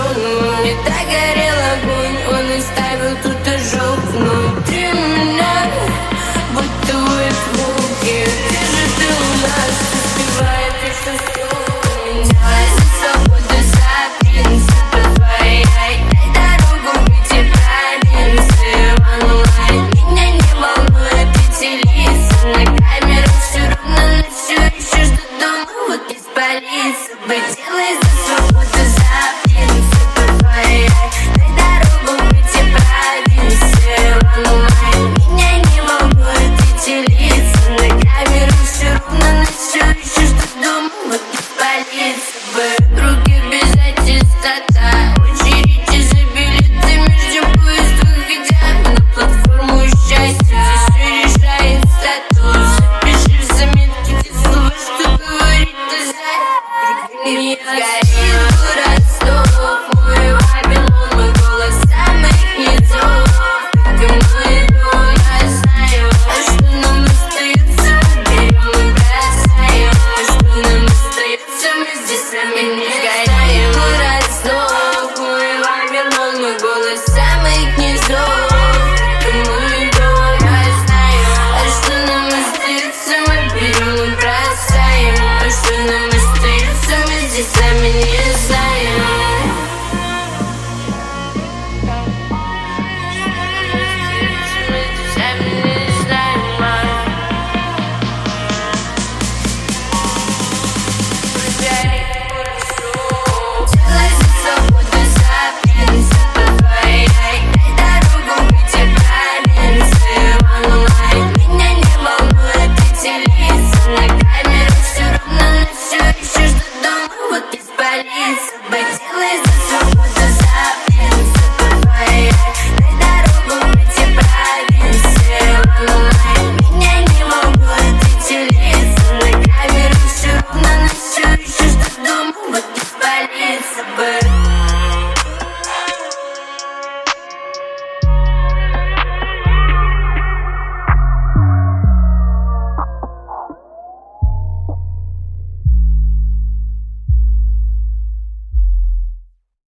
он. Мне так горел огонь, он оставил тут ожог внутри меня, будто ует звуки. Где же ты у нас, успевает еще столько меня? За свободу, за принципы твои, дай дорогу быть и провинции онлайн. Меня не волнует эти лица на камеру, все равно ночью еще жду дома, вот без полиции. Делай за свободу, за принципы твои, дай дорогу быть и провинции онлайн. Меня не волнует эти лица на камеру, все равно ночью еще жду дома, вот без полиции. Руки без аттестата, очереди за билеты между поездов, хотя на платформу счастья. Здесь все решает статус. Запиши в заметки те слова, что говорит ты за. Другими не сгорит.